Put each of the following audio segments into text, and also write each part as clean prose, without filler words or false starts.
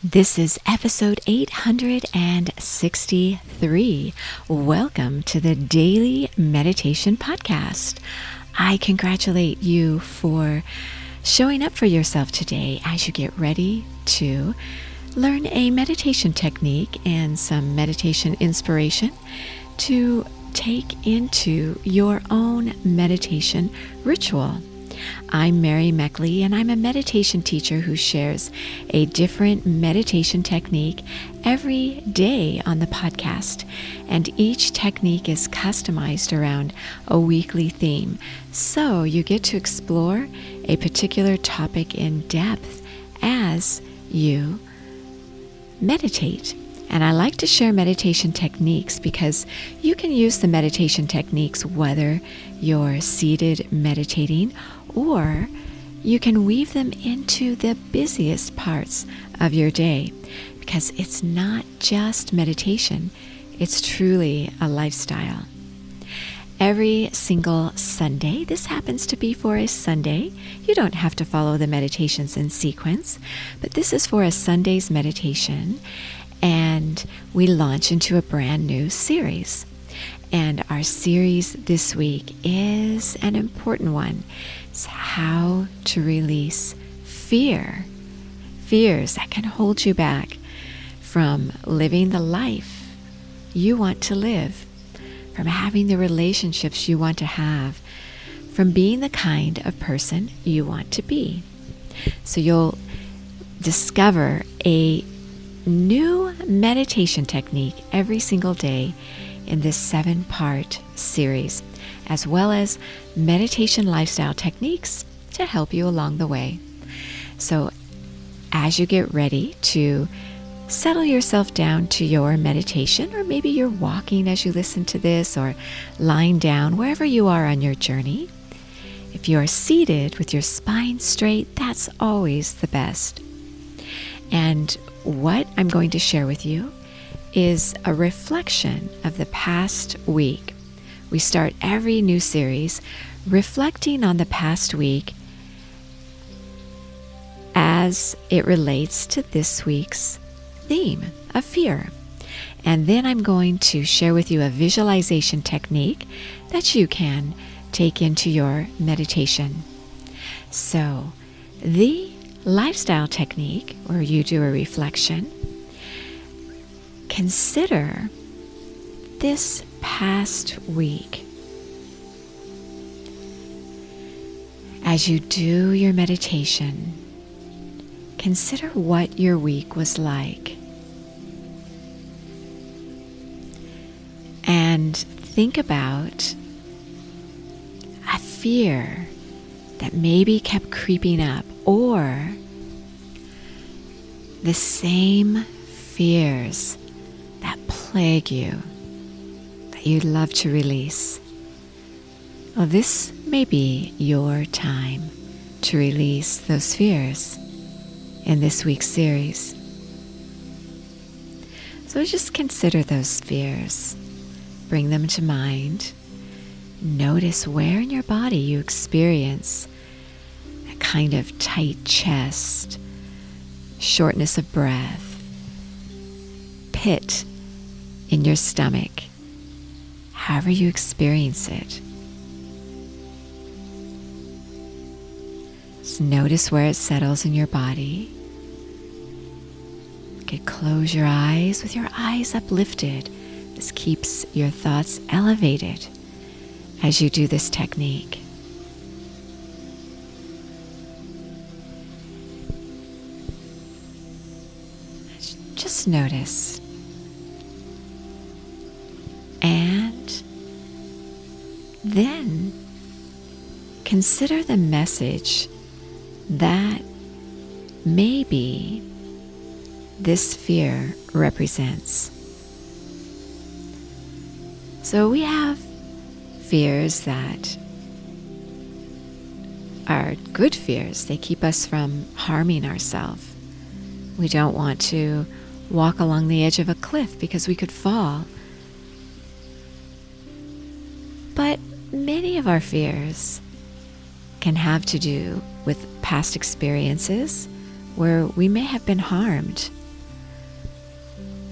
This is episode 863. Welcome to the Daily Meditation Podcast. I congratulate you for showing up for yourself today as you get ready to learn a meditation technique and some meditation inspiration to take into your own meditation ritual. I'm Mary Meckley, and I'm a meditation teacher who shares a different meditation technique every day on the podcast. And each technique is customized around a weekly theme. So you get to explore a particular topic in depth as you meditate. And I like to share meditation techniques because you can use the meditation techniques whether you're seated meditating or you can weave them into the busiest parts of your day, because it's not just meditation, it's truly a lifestyle. Every single Sunday, this happens to be for a Sunday. You don't have to follow the meditations in sequence, but this is for a Sunday's meditation, and we launch into a brand new series. And our series this week is an important one. It's how to release fear. Fears that can hold you back from living the life you want to live, from having the relationships you want to have, from being the kind of person you want to be. So you'll discover a new meditation technique every single day in this 7-part series, as well as meditation lifestyle techniques to help you along the way. So as you get ready to settle yourself down to your meditation, or maybe you're walking as you listen to this, or lying down, wherever you are on your journey, if you are seated with your spine straight, that's always the best. And what I'm going to share with you is a reflection of the past week. We start every new series reflecting on the past week as it relates to this week's theme of fear. And then I'm going to share with you a visualization technique that you can take into your meditation. So, the lifestyle technique, where you do a reflection, consider this past week. As you do your meditation, consider what your week was like. And think about a fear that maybe kept creeping up, or the same fears that plague you that you'd love to release. Well, this may be your time to release those fears in this week's series. So just consider those fears. Bring them to mind. Notice where in your body you experience a kind of tight chest, shortness of breath, pit in your stomach, however you experience it. Just notice where it settles in your body. You could close your eyes with your eyes uplifted. This keeps your thoughts elevated as you do this technique. Just notice. And then consider the message that maybe this fear represents. So we have fears that are good fears. They keep us from harming ourselves. We don't want to walk along the edge of a cliff because we could fall. But many of our fears can have to do with past experiences where we may have been harmed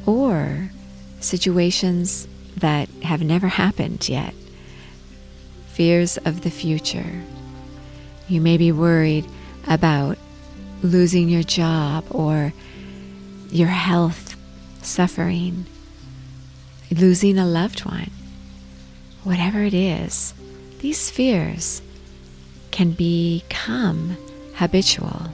or situations that have never happened yet. Fears of the future. You may be worried about losing your job or your health suffering, losing a loved one. Whatever it is, these fears can become habitual.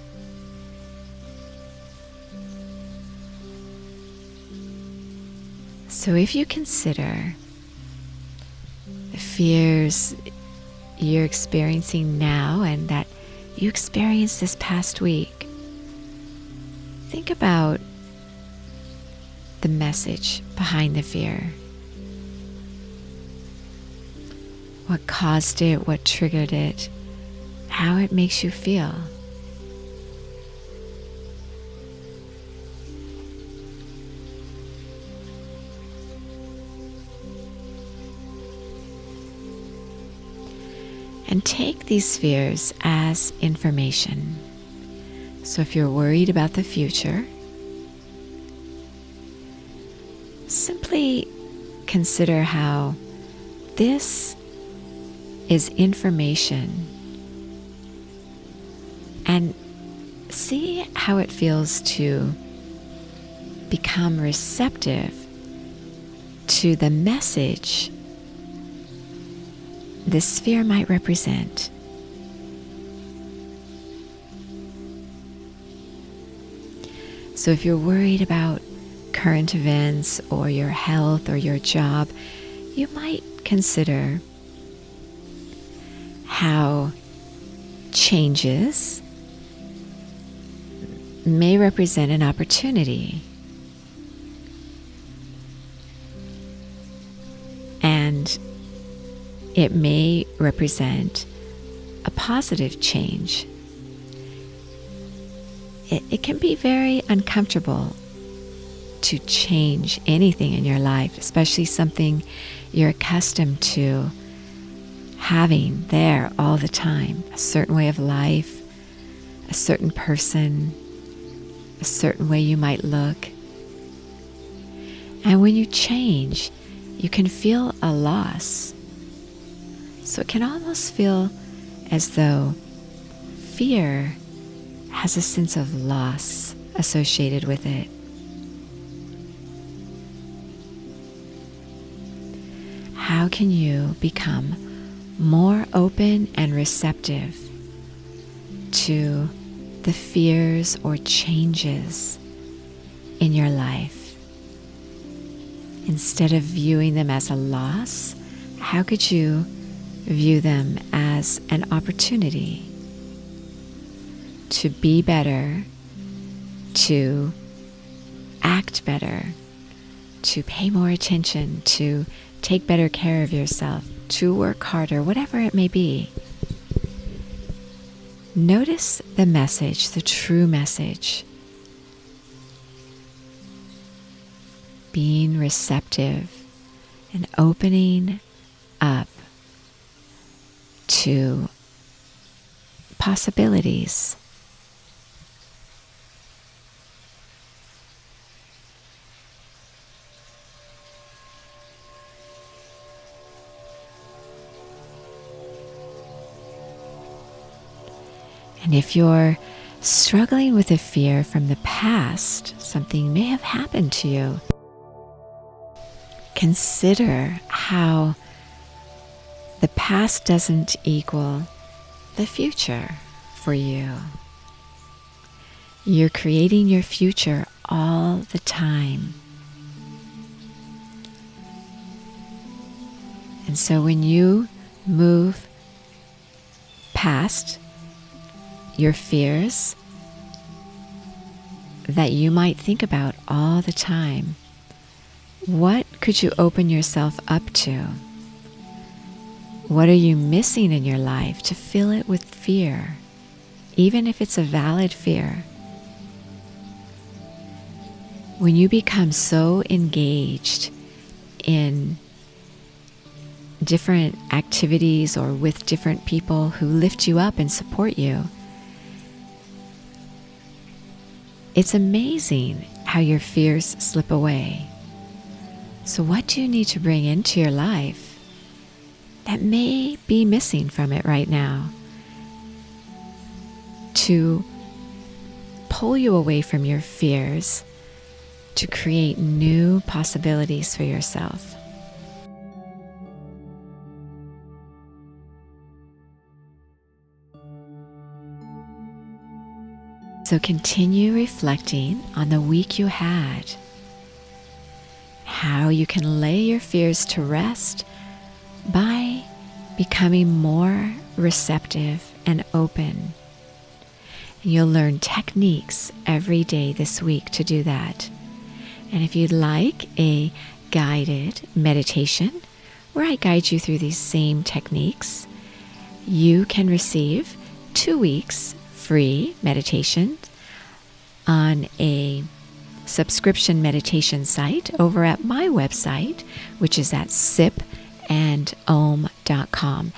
So if you consider the fears you're experiencing now and that you experienced this past week, think about the message behind the fear. What caused it, what triggered it, how it makes you feel. And take these fears as information. So if you're worried about the future, simply consider how this is information and see how it feels to become receptive to the message this fear might represent. So if you're worried about current events or your health or your job, you might consider how changes may represent an opportunity. And it may represent a positive change. It can be very uncomfortable to change anything in your life, especially something you're accustomed to having there all the time. A certain way of life, a certain person, a certain way you might look. And when you change, you can feel a loss. So it can almost feel as though fear has a sense of loss associated with it. How can you become more open and receptive to the fears or changes in your life? Instead of viewing them as a loss, how could you view them as an opportunity to be better, to act better, to pay more attention, to take better care of yourself, to work harder, whatever it may be? Notice the message, the true message. Being receptive and opening up to possibilities. And if you're struggling with a fear from the past, something may have happened to you, consider how the past doesn't equal the future for you. You're creating your future all the time. And so when you move past your fears that you might think about all the time, what could you open yourself up to? What are you missing in your life to fill it with fear, even if it's a valid fear? When you become so engaged in different activities or with different people who lift you up and support you, it's amazing how your fears slip away. So what do you need to bring into your life that may be missing from it right now to pull you away from your fears to create new possibilities for yourself? So continue reflecting on the week you had, how you can lay your fears to rest by becoming more receptive and open. And you'll learn techniques every day this week to do that. And if you'd like a guided meditation where I guide you through these same techniques, you can receive 2 weeks free meditation on a subscription meditation site over at my website, which is at sipandom.com,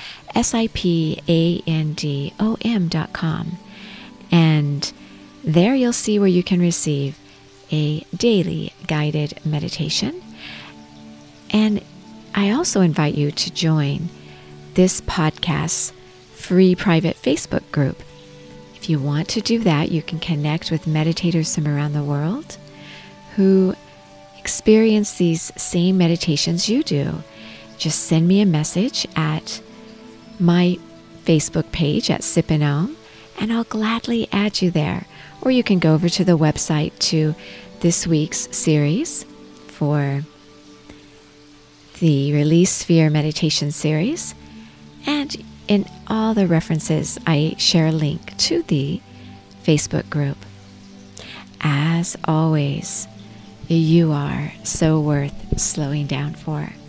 sipandom.com. And there you'll see where you can receive a daily guided meditation. And I also invite you to join this podcast's free private Facebook group. If you want to do that, you can connect with meditators from around the world who experience these same meditations you do. Just send me a message at my Facebook page at Sip and Om, and I'll gladly add you there. Or you can go over to the website to this week's series for the Release Sphere Meditation Series, and in all the references, I share a link to the Facebook group. As always, you are so worth slowing down for.